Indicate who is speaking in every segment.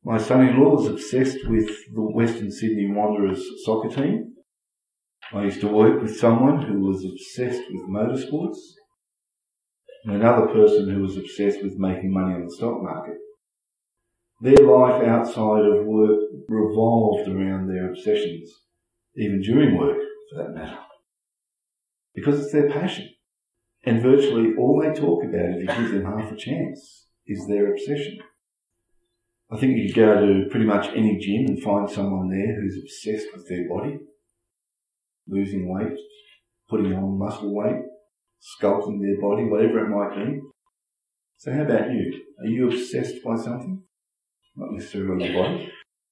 Speaker 1: My son-in-law is obsessed with the Western Sydney Wanderers soccer team. I used to work with someone who was obsessed with motorsports, and another person who was obsessed with making money on the stock market. Their life outside of work revolved around their obsessions, even during work, for that matter, because it's their passion. And virtually all they talk about, if you give them half a chance, is their obsession. I think you could go to pretty much any gym and find someone there who's obsessed with their body, losing weight, putting on muscle weight, sculpting their body, whatever it might be. So how about you? Are you obsessed by something? Not necessarily your body.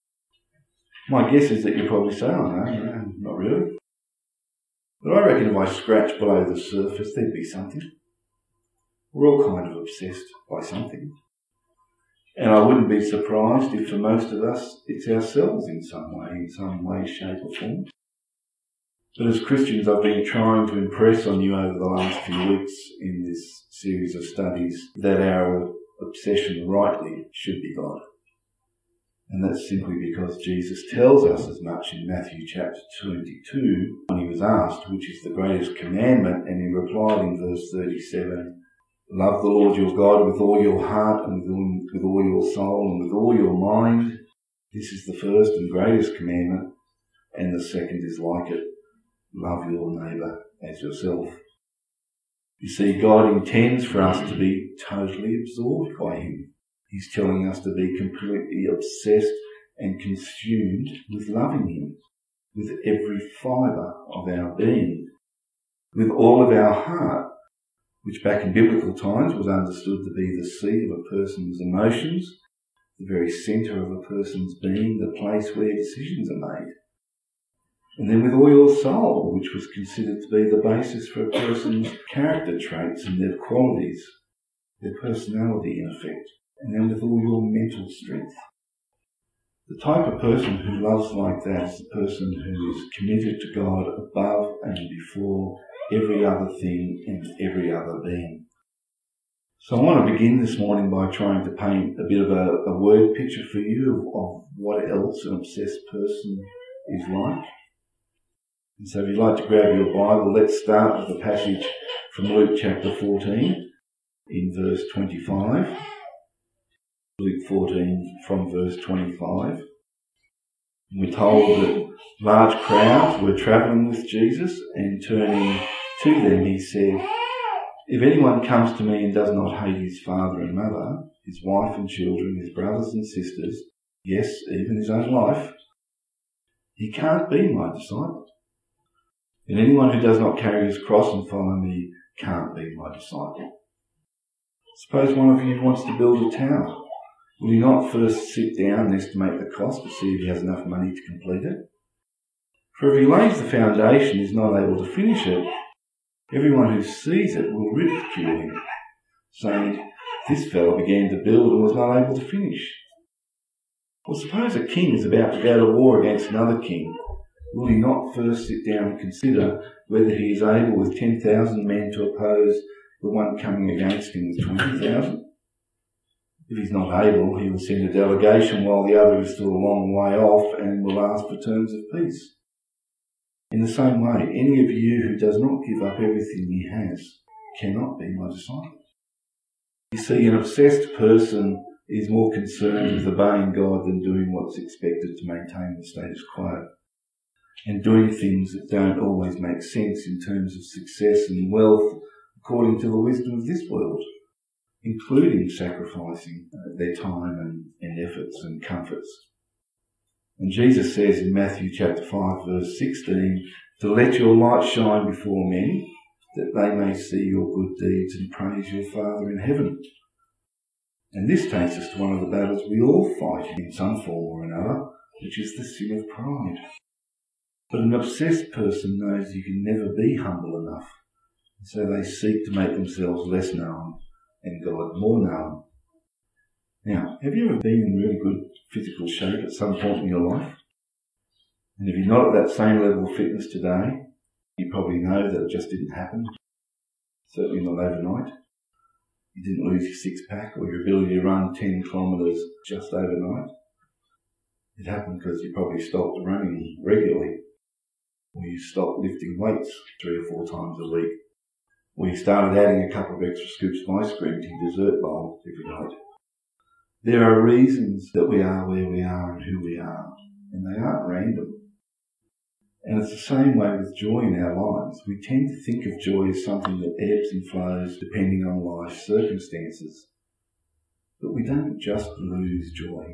Speaker 1: My guess is that you probably say, oh no, not really. But I reckon if I scratch below the surface, there'd be something. We're all kind of obsessed by something. And I wouldn't be surprised if for most of us, it's ourselves in some way, shape or form. But as Christians, I've been trying to impress on you over the last few weeks in this series of studies that our obsession rightly should be God. And that's simply because Jesus tells us as much in Matthew chapter 22 when he was asked, which is the greatest commandment, and he replied in verse 37, love the Lord your God with all your heart and with all your soul and with all your mind. This is the first and greatest commandment, and the second is like it. Love your neighbour as yourself. You see, God intends for us to be totally absorbed by him. He's telling us to be completely obsessed and consumed with loving him, with every fibre of our being, with all of our heart, which back in biblical times was understood to be the seat of a person's emotions, the very centre of a person's being, the place where decisions are made. And then with all your soul, which was considered to be the basis for a person's character traits and their qualities, their personality in effect. And then with all your mental strength. The type of person who loves like that is the person who is committed to God above and before every other thing and every other being. So I want to begin this morning by trying to paint a bit of a word picture for you of what else an obsessed person is like. And so if you'd like to grab your Bible, let's start with the passage from Luke chapter 14 in verse 25. Luke 14 from verse 25. We're told that large crowds were travelling with Jesus, and turning to them he said, if anyone comes to me and does not hate his father and mother, his wife and children, his brothers and sisters, yes, even his own life, he can't be my disciple. And anyone who does not carry his cross and follow me can't be my disciple. Suppose one of you wants to build a tower. Will he not first sit down and estimate the cost to see if he has enough money to complete it? For if he lays the foundation and is not able to finish it, everyone who sees it will ridicule him, saying, this fellow began to build and was not able to finish. Or suppose a king is about to go to war against another king. Will he not first sit down and consider whether he is able with 10,000 men to oppose the one coming against him with 20,000? If he's not able, he will send a delegation while the other is still a long way off and will ask for terms of peace. In the same way, any of you who does not give up everything he has cannot be my disciple. You see, an obsessed person is more concerned with obeying God than doing what's expected to maintain the status quo, and doing things that don't always make sense in terms of success and wealth according to the wisdom of this world, including sacrificing their time and efforts and comforts. And Jesus says in Matthew chapter 5 verse 16, to let your light shine before men, that they may see your good deeds and praise your Father in heaven. And this takes us to one of the battles we all fight in some form or another, which is the sin of pride. But an obsessed person knows you can never be humble enough, so they seek to make themselves less known and God more known. Now, have you ever been in really good physical shape at some point in your life? And if you're not at that same level of fitness today, you probably know that it just didn't happen. Certainly not overnight. You didn't lose your six-pack or your ability to run 10 kilometres just overnight. It happened because you probably stopped running regularly, or you stopped lifting weights 3 or 4 times a week, or you started adding a couple of extra scoops of ice cream to your dessert bowl every night. There are reasons that we are where we are and who we are, and they aren't random. And it's the same way with joy in our lives. We tend to think of joy as something that ebbs and flows depending on life's circumstances. But we don't just lose joy,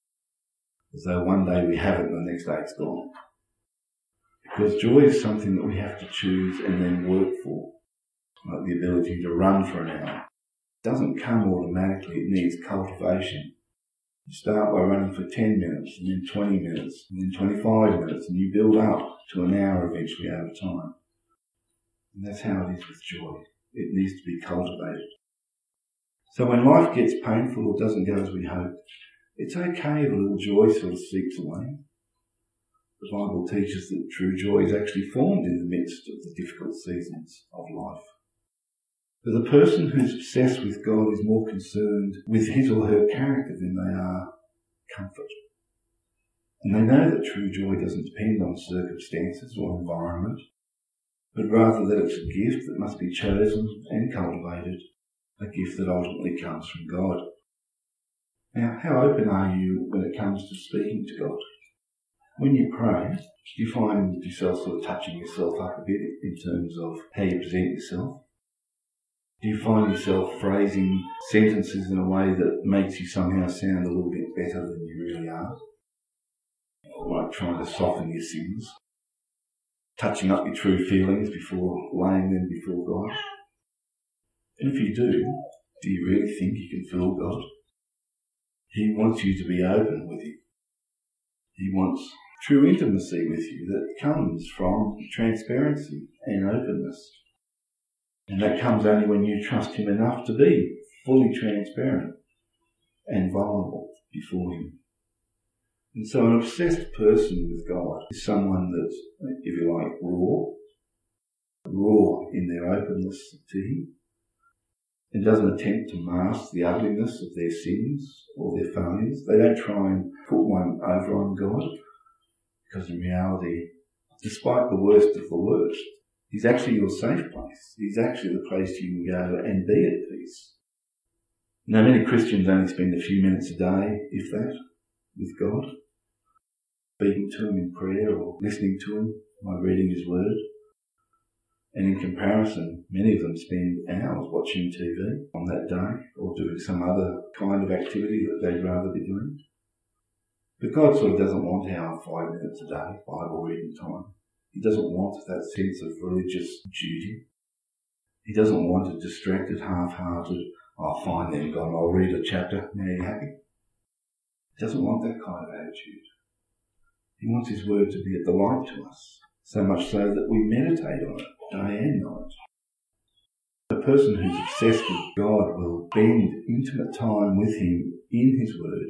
Speaker 1: as though one day we have it and the next day it's gone. Because joy is something that we have to choose and then work for, like the ability to run for an hour. It doesn't come automatically, it needs cultivation. You start by running for 10 minutes, and then 20 minutes, and then 25 minutes, and you build up to an hour eventually over time. And that's how it is with joy. It needs to be cultivated. So when life gets painful or doesn't go as we hope, it's okay if a little joy sort of seeps away. The Bible teaches that true joy is actually formed in the midst of the difficult seasons of life. But the person who's obsessed with God is more concerned with his or her character than they are comfort. And they know that true joy doesn't depend on circumstances or environment, but rather that it's a gift that must be chosen and cultivated, a gift that ultimately comes from God. Now, how open are you when it comes to speaking to God? When you pray, do you find yourself sort of touching yourself up a bit in terms of how you present yourself? Do you find yourself phrasing sentences in a way that makes you somehow sound a little bit better than you really are? Like trying to soften your sins, touching up your true feelings before laying them before God? And if you do you really think you can fool God? He wants you to be open with him. He wants true intimacy with you that comes from transparency and openness. And that comes only when you trust him enough to be fully transparent and vulnerable before him. And so an obsessed person with God is someone that's, if you like, raw in their openness to him, and doesn't attempt to mask the ugliness of their sins or their failures. They don't try and put one over on God, because in reality, despite the worst of the worst, he's actually your safe place. He's actually the place you can go and be at peace. Now, many Christians only spend a few minutes a day, if that, with God, speaking to him in prayer or listening to him by reading his word. And in comparison, many of them spend hours watching TV on that day or doing some other kind of activity that they'd rather be doing. But God sort of doesn't want our 5 minutes a day Bible reading time. He doesn't want that sense of religious duty. He doesn't want a distracted, half-hearted, I'll find them, God, I'll read a chapter, now you're happy. He doesn't want that kind of attitude. He wants his word to be a delight to us, so much so that we meditate on it day and night. A person who's obsessed with God will spend intimate time with him in his word,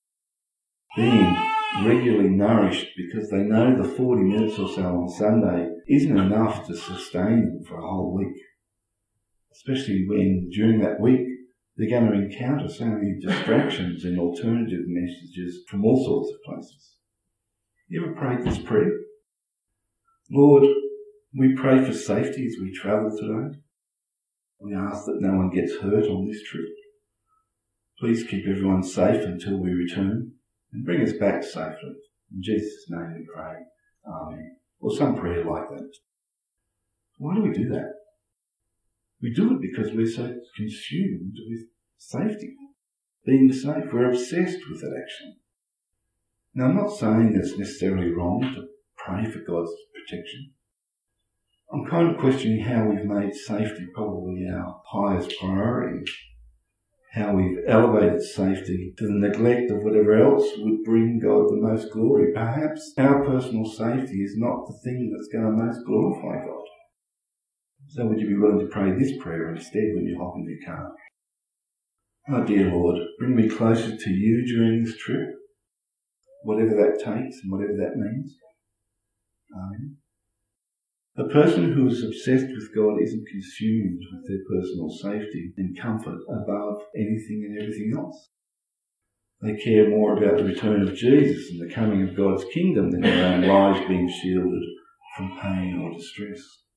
Speaker 1: being regularly nourished, because they know the 40 minutes or so on Sunday isn't enough to sustain them for a whole week. Especially when during that week they're going to encounter so many distractions and alternative messages from all sorts of places. You ever prayed this prayer? Lord, we pray for safety as we travel today. We ask that no one gets hurt on this trip. Please keep everyone safe until we return and bring us back safely. In Jesus' name we pray. Amen. Or some prayer like that. Why do we do that? We do it because we're so consumed with safety, being safe. We're obsessed with it, actually. Now, I'm not saying that it's necessarily wrong to pray for God's protection. I'm kind of questioning how we've made safety probably our highest priority, how we've elevated safety to the neglect of whatever else would bring God the most glory. Perhaps our personal safety is not the thing that's going to most glorify God. So would you be willing to pray this prayer instead when you hop in your car? Oh, dear Lord, bring me closer to you during this trip, whatever that takes and whatever that means. Amen. A person who is obsessed with God isn't consumed with their personal safety and comfort above anything and everything else. They care more about the return of Jesus and the coming of God's kingdom than their own lives being shielded from pain or distress.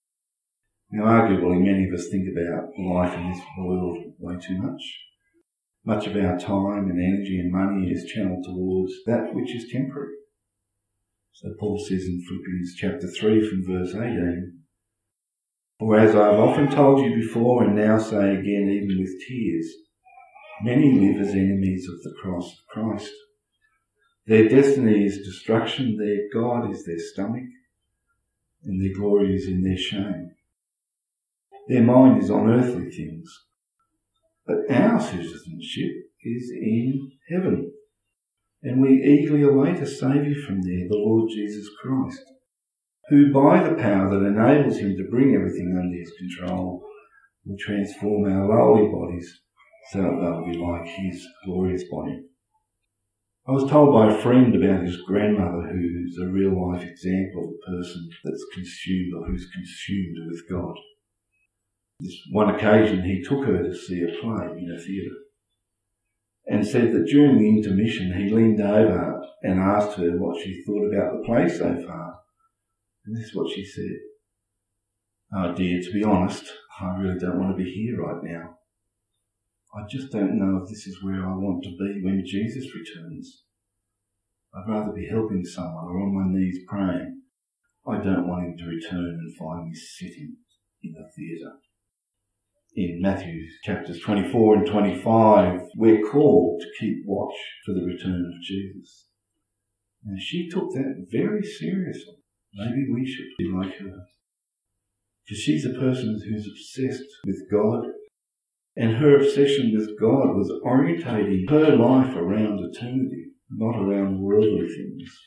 Speaker 1: Now, arguably, many of us think about life in this world way too much. Much of our time and energy and money is channeled towards that which is temporary. So Paul says in Philippians chapter 3 from verse 18, "For as I have often told you before and now say again even with tears, many live as enemies of the cross of Christ. Their destiny is destruction, their God is their stomach, and their glory is in their shame. Their mind is on earthly things, but our citizenship is in heaven, and we eagerly await a Saviour from there, the Lord Jesus Christ, who by the power that enables him to bring everything under his control will transform our lowly bodies so that they'll be like his glorious body." I was told by a friend about his grandmother, who's a real-life example of a person that's consumed or who's consumed with God. This one occasion he took her to see a play in a theatre and said that during the intermission he leaned over and asked her what she thought about the play so far. And this is what she said: "Oh dear, to be honest, I really don't want to be here right now. I just don't know if this is where I want to be when Jesus returns. I'd rather be helping someone or on my knees praying. I don't want him to return and find me sitting in the theatre." In Matthew chapters 24 and 25, we're called to keep watch for the return of Jesus. And she took that very seriously. Maybe we should be like her. Because she's a person who's obsessed with God, and her obsession with God was orientating her life around eternity, not around worldly things.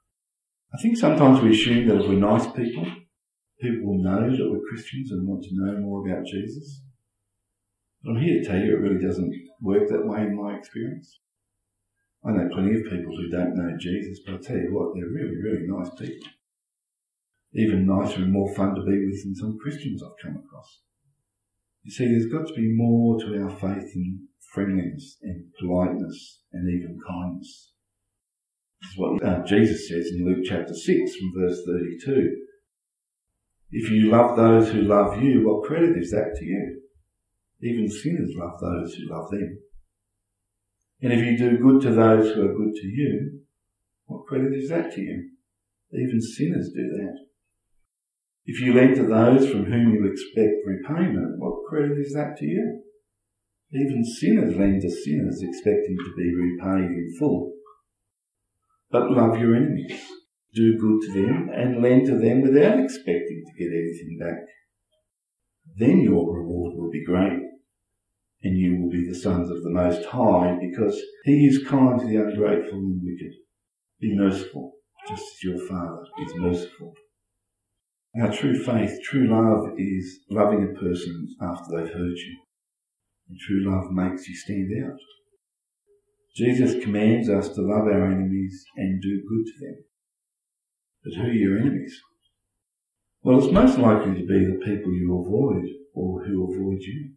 Speaker 1: I think sometimes we assume that if we're nice people, people will know that we're Christians and want to know more about Jesus. But I'm here to tell you it really doesn't work that way in my experience. I know plenty of people who don't know Jesus, but I'll tell you what, they're really, really nice people. Even nicer and more fun to be with than some Christians I've come across. You see, there's got to be more to our faith than friendliness and politeness and even kindness. This is what Jesus says in Luke chapter 6 from verse 32. "If you love those who love you, what credit is that to you? Even sinners love those who love them. And if you do good to those who are good to you, what credit is that to you? Even sinners do that. If you lend to those from whom you expect repayment, what credit is that to you? Even sinners lend to sinners expecting to be repaid in full. But love your enemies, do good to them, and lend to them without expecting to get anything back. Then your reward will be great, and you will be the sons of the Most High, because he is kind to the ungrateful and wicked. Be merciful, just as your Father is merciful." Our true faith, true love, is loving a person after they've hurt you. And true love makes you stand out. Jesus commands us to love our enemies and do good to them. But who are your enemies? Well, it's most likely to be the people you avoid or who avoid you,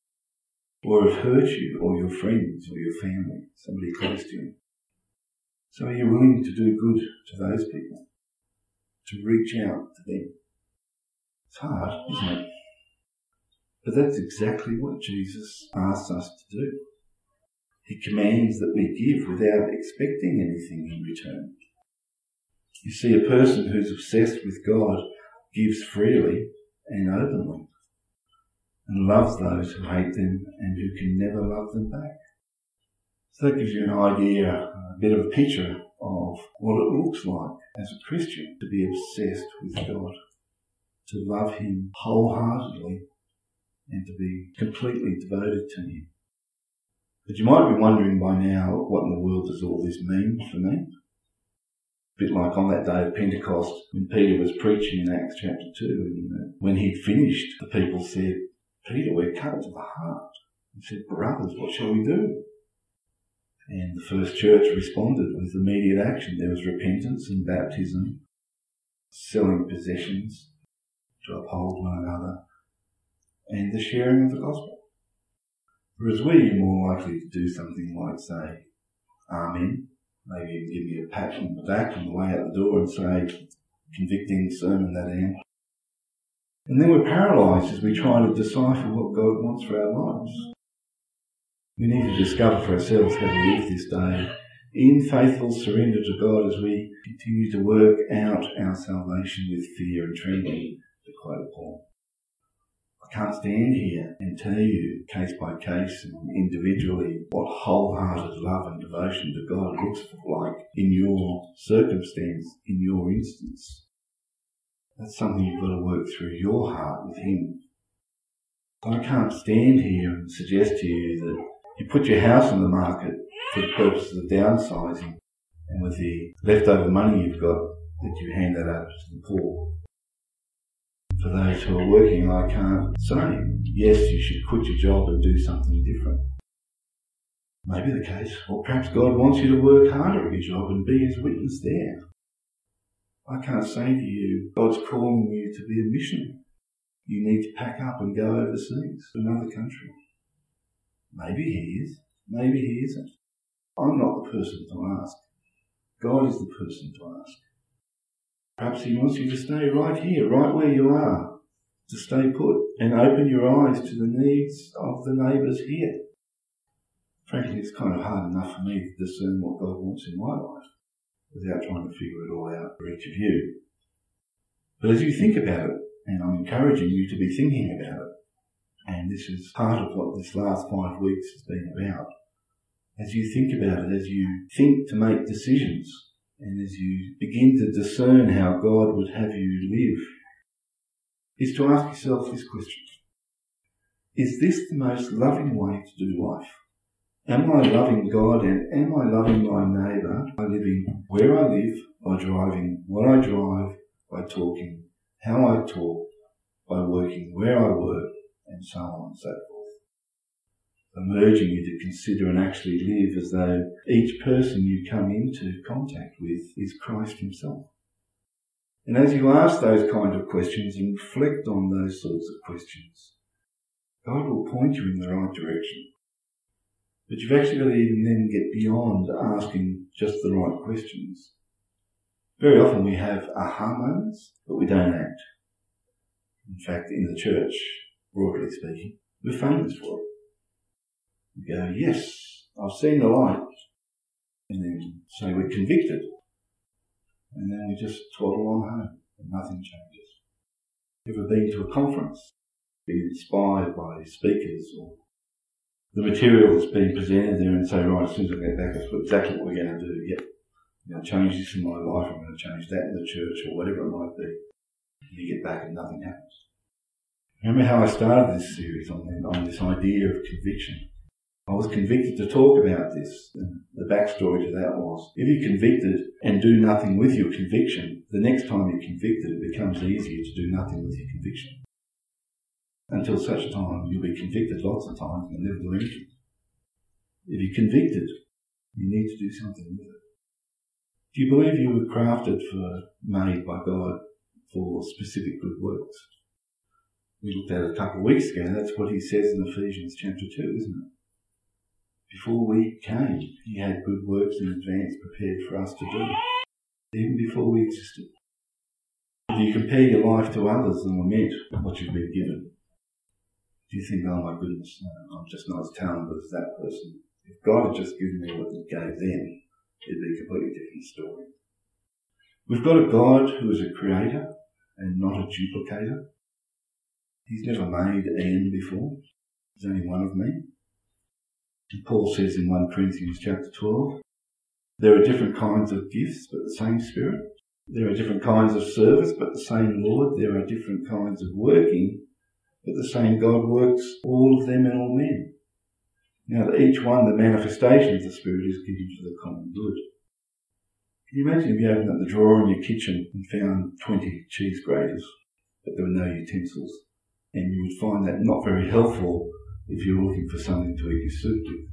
Speaker 1: or have hurt you, or your friends or your family, somebody close to you. So are you willing to do good to those people, to reach out to them? It's hard, isn't it? But that's exactly what Jesus asks us to do. He commands that we give without expecting anything in return. You see, a person who's obsessed with God gives freely and openly, and loves those who hate them and who can never love them back. So that gives you an idea, a bit of a picture of what it looks like as a Christian to be obsessed with God, to love him wholeheartedly and to be completely devoted to him. But you might be wondering by now, what in the world does all this mean for me? A bit like on that day of Pentecost when Peter was preaching in Acts chapter 2, and when he'd finished, the people said, "Peter, we're cut to the heart." He said, "Brothers, what shall we do?" And the first church responded with immediate action. There was repentance and baptism, selling possessions to uphold one another, and the sharing of the gospel. Whereas we are more likely to do something like, say, amen, maybe even give me a pat on the back on the way out the door and say, convicting sermon that end. And then we're paralysed as we try to decipher what God wants for our lives. We need to discover for ourselves how to live this day in faithful surrender to God as we continue to work out our salvation with fear and trembling, to quote Paul. I can't stand here and tell you case by case and individually what wholehearted love and devotion to God looks like in your circumstance, in your instance. That's something you've got to work through your heart with Him. I can't stand here and suggest to you that you put your house on the market for the purposes of downsizing, and with the leftover money you've got, that you hand that over to the poor. For those who are working, I can't say, yes, you should quit your job and do something different. Maybe the case, or perhaps God wants you to work harder at your job and be His witness there. I can't say to you, God's calling you to be a missionary. You need to pack up and go overseas to another country. Maybe He is, maybe He isn't. I'm not the person to ask. God is the person to ask. Perhaps He wants you to stay right here, right where you are, to stay put and open your eyes to the needs of the neighbours here. Frankly, it's kind of hard enough for me to discern what God wants in my life without trying to figure it all out for each of you. But as you think about it, and I'm encouraging you to be thinking about it, and this is part of what this last 5 weeks has been about, as you think about it, as you think to make decisions, and as you begin to discern how God would have you live, is to ask yourself this question. Is this the most loving way to do life? Am I loving God and am I loving my neighbour by living where I live, by driving what I drive, by talking how I talk, by working where I work, and so on and so forth? I'm urging you to consider and actually live as though each person you come into contact with is Christ Himself. And as you ask those kind of questions and reflect on those sorts of questions, God will point you in the right direction. But you've actually got to even then get beyond asking just the right questions. Very often we have aha moments, but we don't act. In fact, in the church, broadly speaking, we're famous for it. We go, yes, I've seen the light. And then say we're convicted. And then we just twaddle on home and nothing changes. Ever been to a conference? Been inspired by speakers or the material that's being presented there and say, right, as soon as I get back, that's exactly what we're going to do. Yep, I'm going to change this in my life, I'm going to change that in the church or whatever it might be. And you get back and nothing happens. Remember how I started this series on this idea of conviction? I was convicted to talk about this, and the backstory to that was, if you're convicted and do nothing with your conviction, the next time you're convicted it becomes easier to do nothing with your conviction. Until such time you'll be convicted lots of times and never do anything. If you're convicted, you need to do something with it. Do you believe you were made by God for specific good works? We looked at it a couple of weeks ago, and that's what He says in Ephesians chapter 2, isn't it? Before we came, He had good works in advance prepared for us to do, even before we existed. Do you compare your life to others and lament what you've been given? Do you think, oh my goodness, I'm just not as talented as that person? If God had just given me what He gave them, it'd be a completely different story. We've got a God who is a creator and not a duplicator. He's never made Ian before. There's only one of me. And Paul says in 1 Corinthians chapter 12, there are different kinds of gifts, but the same Spirit. There are different kinds of service, but the same Lord. There are different kinds of working, but the same God works all of them in all men. Now, to each one, the manifestation of the Spirit is given for the common good. Can you imagine if you opened up the drawer in your kitchen and found 20 cheese graters, but there were no utensils? And you would find that not very helpful if you're looking for something to eat your soup with.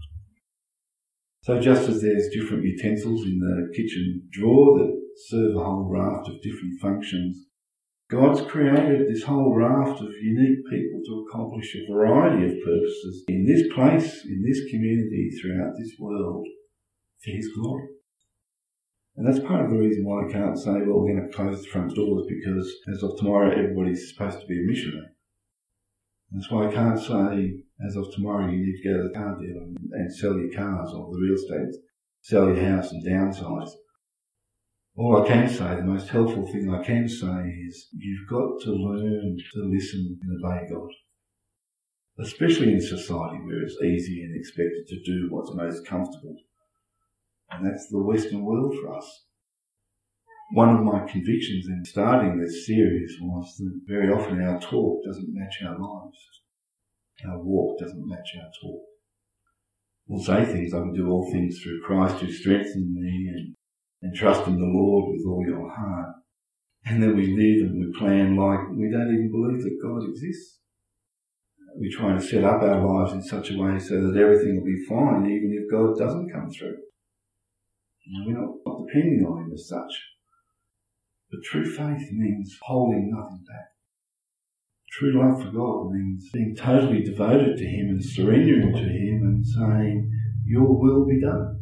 Speaker 1: So just as there's different utensils in the kitchen drawer that serve a whole raft of different functions, God's created this whole raft of unique people to accomplish a variety of purposes in this place, in this community, throughout this world, for His glory. And that's part of the reason why I can't say, well, we're going to close the front doors because as of tomorrow everybody's supposed to be a missionary. And that's why I can't say, as of tomorrow you need to go to the car dealer and sell your cars or the real estate, sell your house and downsize. All I can say, the most helpful thing I can say is you've got to learn to listen and obey God. Especially in society where it's easy and expected to do what's most comfortable. And that's the Western world for us. One of my convictions in starting this series was that very often our talk doesn't match our lives. Our walk doesn't match our talk. We'll say things like, do all things through Christ who strengthens me and trust in the Lord with all your heart. And then we live and we plan like we don't even believe that God exists. We try to set up our lives in such a way so that everything will be fine even if God doesn't come through. We're not depending on Him as such. But true faith means holding nothing back. True love for God means being totally devoted to Him and surrendering to Him and saying, your will be done.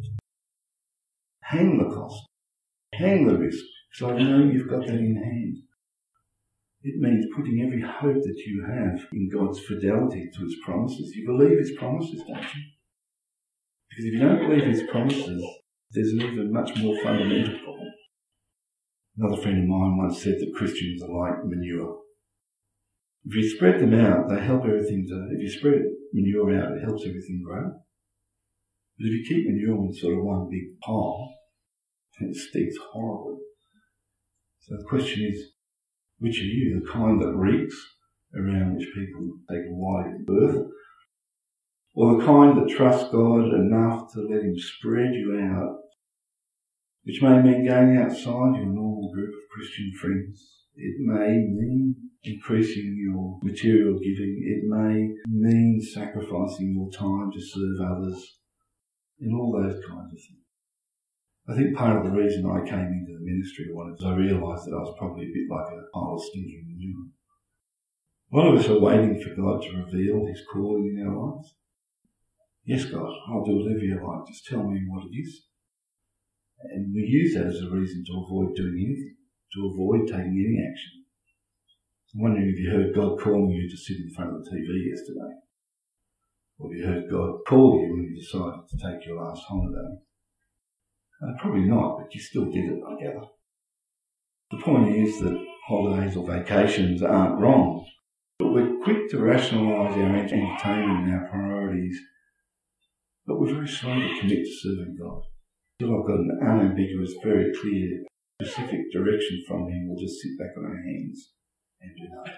Speaker 1: Hang the cost. Hang the risk. So I know you've got that in hand. It means putting every hope that you have in God's fidelity to His promises. You believe His promises, don't you? Because if you don't believe His promises, there's an even much more fundamental problem. Another friend of mine once said that Christians are like manure. If you spread them out, they help everything if you spread manure out, it helps everything grow. But if you keep manure in sort of one big pile, it stinks horribly. So the question is, which are you? The kind that reeks, around which people take a wide berth? Or the kind that trusts God enough to let Him spread you out, which may mean going outside your normal group of Christian friends. It may mean increasing your material giving. It may mean sacrificing more time to serve others, and all those kinds of things. I think part of the reason I came into the ministry was I realised that I was probably a bit like a pile of stinking manure. A lot of us are waiting for God to reveal His calling in our lives. Yes, God, I'll do whatever you like. Just tell me what it is. And we use that as a reason to avoid doing anything, to avoid taking any action. I'm wondering if you heard God calling you to sit in front of the TV yesterday. Or if you heard God call you when you decided to take your last holiday. Probably not, but you still did it, I gather. The point is that holidays or vacations aren't wrong, but we're quick to rationalise our entertainment and our priorities, but we're very slow to commit to serving God. Until I've got an unambiguous, very clear, specific direction from Him, we'll just sit back on our hands and do nothing.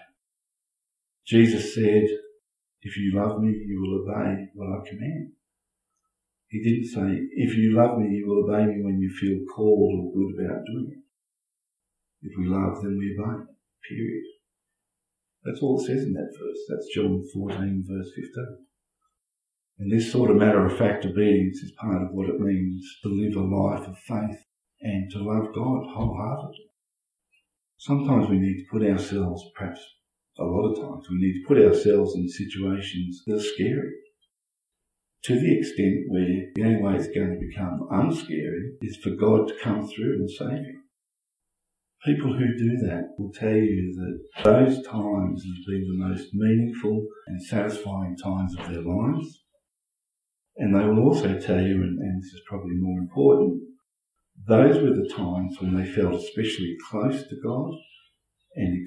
Speaker 1: Jesus said, if you love me, you will obey what I command. He didn't say, if you love me, you will obey me when you feel called or good about doing it. If we love, then we obey. Period. That's all it says in that verse. That's John 14, verse 15. And this sort of matter-of-fact obedience is part of what it means to live a life of faith and to love God wholeheartedly. Sometimes we need to put ourselves, perhaps a lot of times, we need to put ourselves in situations that are scary. To the extent where the only way it's going to become unscary is for God to come through and save you. People who do that will tell you that those times have been the most meaningful and satisfying times of their lives. And they will also tell you, and this is probably more important, those were the times when they felt especially close to God and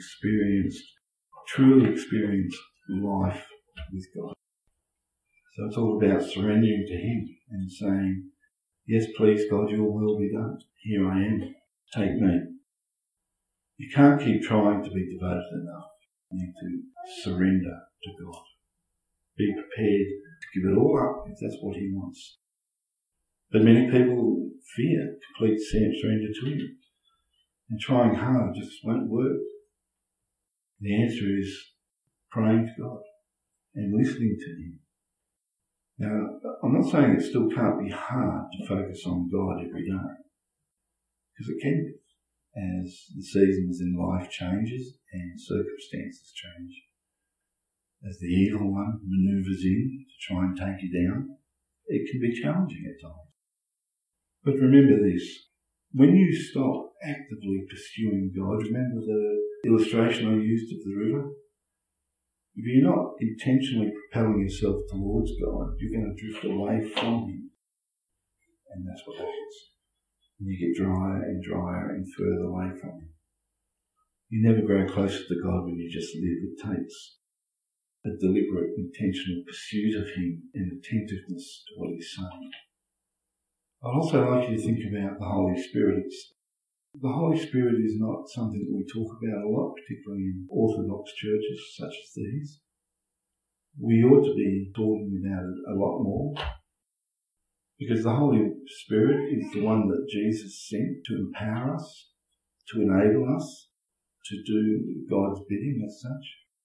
Speaker 1: truly experienced life with God. So it's all about surrendering to Him and saying, yes, please God, your will be done. Here I am. Take me. You can't keep trying to be devoted enough. You need to surrender to God. Be prepared to give it all up if that's what He wants. But many people fear complete surrender to Him. And trying hard just won't work. The answer is praying to God and listening to Him. Now, I'm not saying it still can't be hard to focus on God every day. Because it can be. As the seasons in life changes and circumstances change. As the evil one manoeuvres in to try and take you down, it can be challenging at times. But remember this, when you stop actively pursuing God, remember the illustration I used of the river? If you're not intentionally propelling yourself towards God, you're going to drift away from Him. And that's what happens. And you get drier and drier and further away from Him. You never grow closer to God when you just live. It takes a deliberate, intentional pursuit of Him and attentiveness to what He's saying. I'd also like you to think about the Holy Spirit. The Holy Spirit is not something that we talk about a lot, particularly in Orthodox churches such as these. We ought to be talking about it a lot more, because the Holy Spirit is the one that Jesus sent to empower us, to enable us to do God's bidding as such.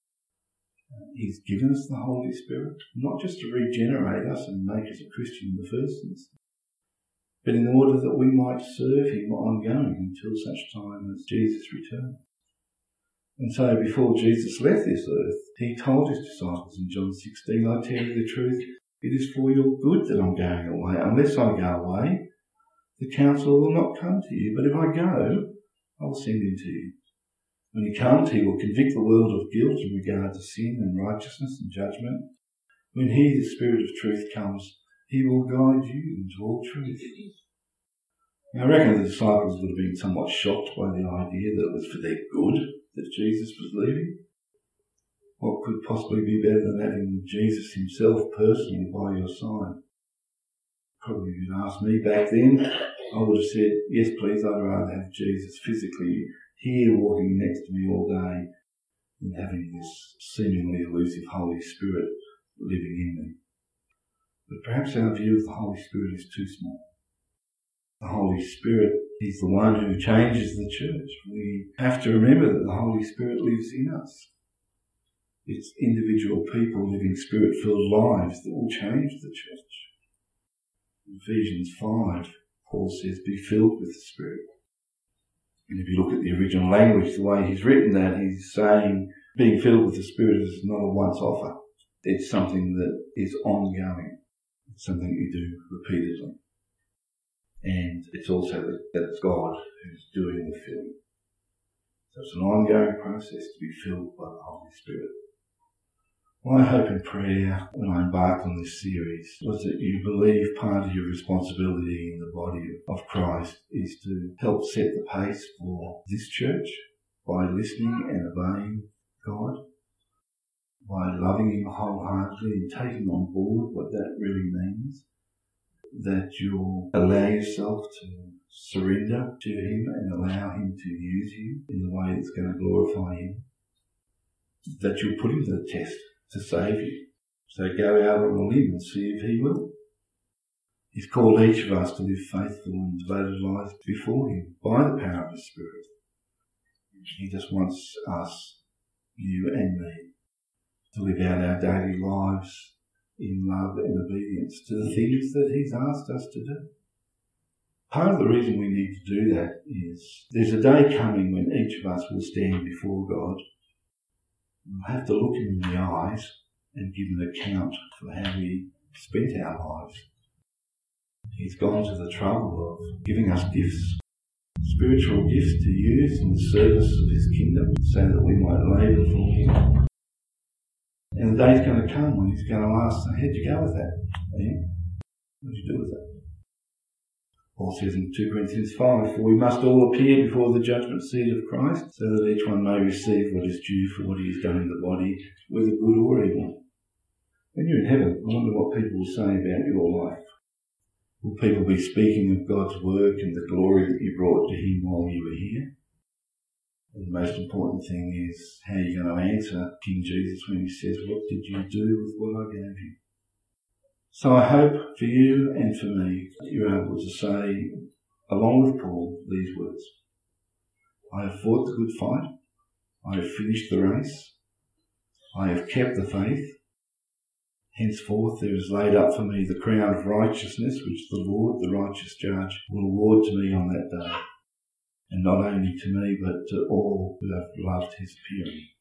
Speaker 1: He's given us the Holy Spirit, not just to regenerate us and make us a Christian in the first instance, but in order that we might serve Him ongoing until such time as Jesus returns. And so before Jesus left this earth, He told His disciples in John 16, I tell you the truth, it is for your good that I'm going away. Unless I go away, the Counselor will not come to you. But if I go, I will send Him to you. When He comes, He will convict the world of guilt in regard to sin and righteousness and judgment. When He, the Spirit of truth, comes, He will guide you into all truth. Now, I reckon the disciples would have been somewhat shocked by the idea that it was for their good that Jesus was leaving. What could possibly be better than having Jesus Himself personally by your side? Probably if you'd asked me back then, I would have said, yes please, I'd rather have Jesus physically here walking next to me all day than having this seemingly elusive Holy Spirit living in me. But perhaps our view of the Holy Spirit is too small. The Holy Spirit is the one who changes the church. We have to remember that the Holy Spirit lives in us. It's individual people living Spirit-filled lives that will change the church. In Ephesians 5, Paul says, be filled with the Spirit. And if you look at the original language, the way he's written that, he's saying being filled with the Spirit is not a once-offer. It's something that is ongoing. It's something you do repeatedly. And it's also that it's God who's doing the filling. So it's an ongoing process to be filled by the Holy Spirit. My hope and prayer when I embarked on this series was that you believe part of your responsibility in the body of Christ is to help set the pace for this church by listening and obeying God, by loving Him wholeheartedly and taking on board what that really means, that you'll allow yourself to surrender to Him and allow Him to use you in the way that's going to glorify Him, that you'll put Him to the test to save you. So go out on a limb and see if He will. He's called each of us to live faithful and devoted lives before Him by the power of His Spirit. He just wants us, you and me, to live out our daily lives in love and obedience to the things that He's asked us to do. Part of the reason we need to do that is there's a day coming when each of us will stand before God. We'll have to look Him in the eyes and give an account for how we spent our lives. He's gone to the trouble of giving us gifts, spiritual gifts to use in the service of His kingdom so that we might labour for Him. And the day's going to come when He's going to ask, how'd you go with that? What did you do with that? Paul says in 2 Corinthians 5, for we must all appear before the judgment seat of Christ, so that each one may receive what is due for what he has done in the body, whether good or evil. When you're in heaven, I wonder what people will say about your life. Will people be speaking of God's work and the glory that you brought to Him while you were here? And the most important thing is how you're going to answer King Jesus when He says, what did you do with what I gave you? So I hope for you and for me that you're able to say, along with Paul, these words. I have fought the good fight. I have finished the race. I have kept the faith. Henceforth there is laid up for me the crown of righteousness, which the Lord, the righteous judge, will award to me on that day. And not only to me, but to all who have loved His appearing.